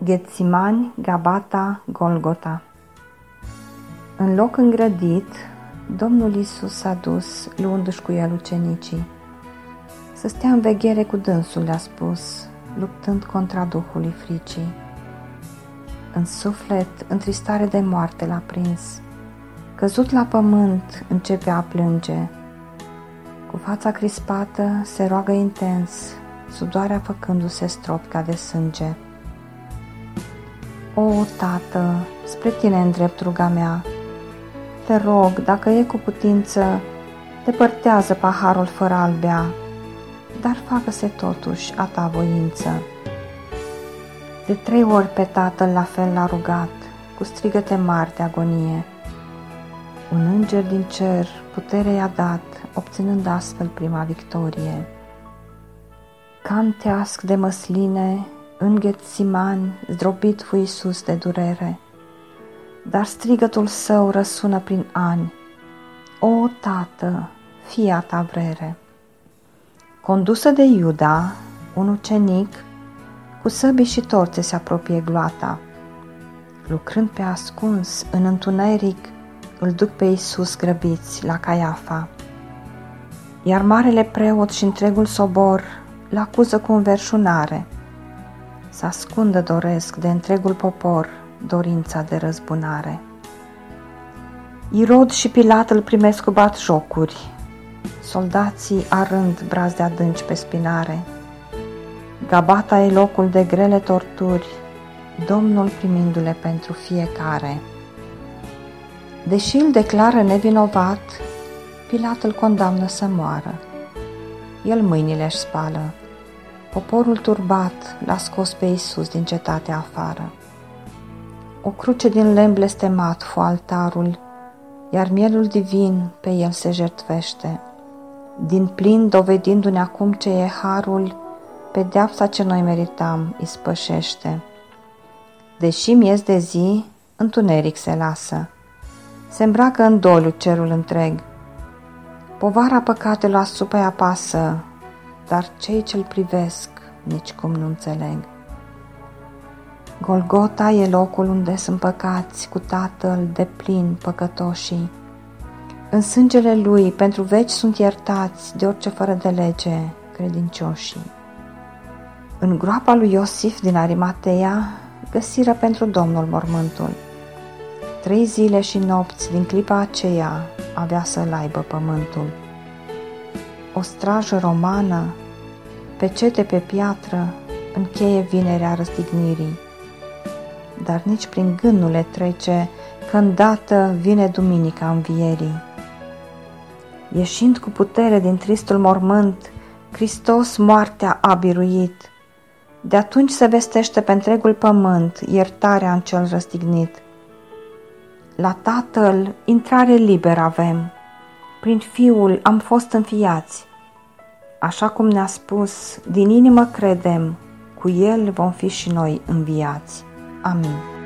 Ghetsimani, Gabata, Golgota. În loc îngrădit, Domnul Iisus s-a dus, luându-și cu el ucenicii. Să stea în veghere cu dânsul, le-a spus, luptând contra duhului fricii. În suflet, întristare de moarte l-a prins. Căzut la pământ, începe a plânge. Cu fața crispată, se roagă intens, sudoarea făcându-se stropi ca de sânge. O, Tată, spre tine îndrept ruga mea. Te rog, dacă e cu putință, depărtează paharul fără a-l bea, dar facă-se totuși a ta voință. De 3 ori pe Tatăl la fel l-a rugat, cu strigăte mari de agonie. Un înger din cer putere i-a dat, obținând astfel prima victorie. Can teasc de măsline, în Ghetsimani, zdrobit fu Iisus de durere, dar strigătul său răsună prin ani: O, Tată, fie a ta vrere! Condusă de Iuda, un ucenic, cu săbii și torțe se apropie gloata. Lucrând pe ascuns, în întuneric, îl duc pe Iisus grăbiți la Caiafa. Iar marele preot și întregul sobor l-acuză cu înverșunare. Să ascundă doresc de întregul popor dorința de răzbunare. Irod și Pilat îl primesc cu batjocuri, soldații arând brazi adânci pe spinare. Gabata e locul de grele torturi, Domnul primindu-le pentru fiecare. Deși îl declară nevinovat, Pilat îl condamnă să moară. El mâinile își spală. Poporul turbat l-a scos pe Iisus din cetatea afară. O cruce din lemn blestemat fu altarul, iar mielul divin pe el se jertfește. Din plin, dovedindu-ne acum ce e harul, pedeapsa ce noi meritam ispășește. Deși miez de zi, întuneric se lasă. Se îmbracă în doliu cerul întreg. Povara păcatelor asupra apasă, dar cei ce-l privesc nici cum nu înțeleg. Golgota e locul unde sunt păcați cu Tatăl de plin păcătoșii. În sângele lui pentru veci sunt iertați de orice fără de lege credincioșii. În groapa lui Iosif din Arimatea găsiră pentru Domnul mormântul. 3 zile și nopți din clipa aceea avea să-l aibă pământul. O strajă romană, pecete pe piatră, încheie vinerea răstignirii. Dar nici prin gând nu le trece că îndată vine duminica învierii. Ieșind cu putere din tristul mormânt, Hristos moartea a biruit. De atunci se vestește pe întregul pământ iertarea în cel răstignit. La Tatăl intrare liberă avem, prin Fiul am fost înfiați. Așa cum ne-a spus, din inimă credem, cu El vom fi și noi înviați. Amin.